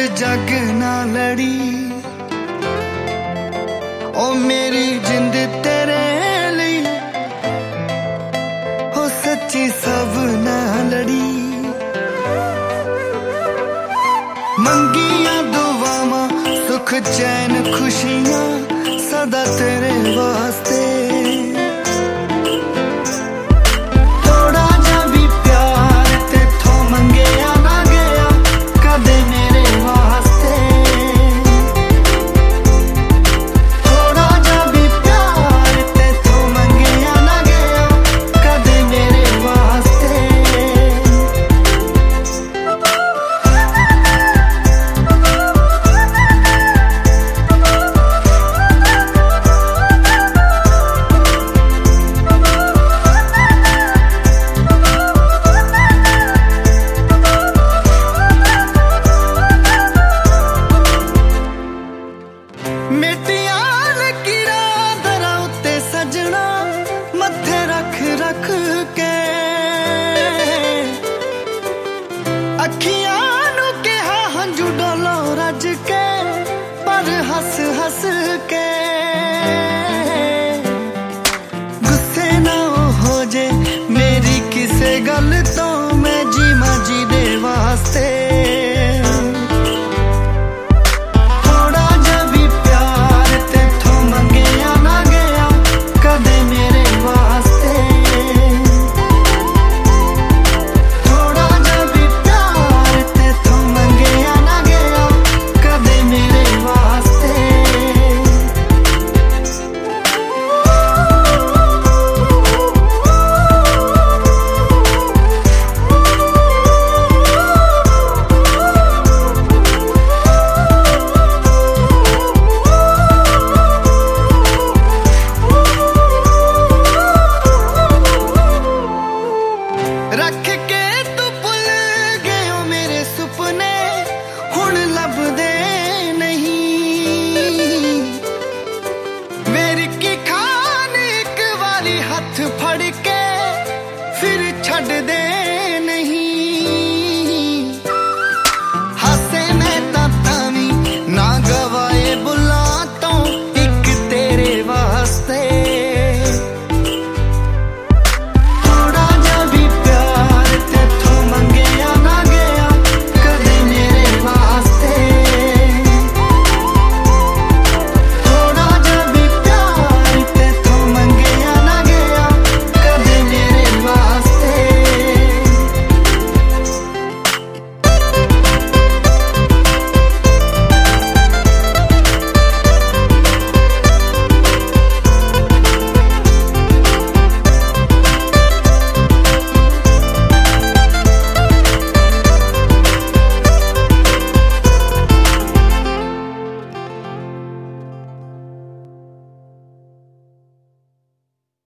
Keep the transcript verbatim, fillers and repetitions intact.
जग ना लड़ी, ओ मेरी जिंद तेरे लिए हो सच्ची सब ना लड़ी। मंगिया दुआवां सुख चैन खुशियां सदा तेरे वास्ते, थोड़ा जा भी प्यार तेथों मंगया ना गया कदे मेरे वास्ते, थोड़ा जा भी प्यार तेथों मंगया ना गया कदे मेरे वास्ते। मिटिया लकीरा दरा उत्ते सजना मत्थे रख रख के, अखियां नू कहा हंजू डोलो रज के पर हस हस के।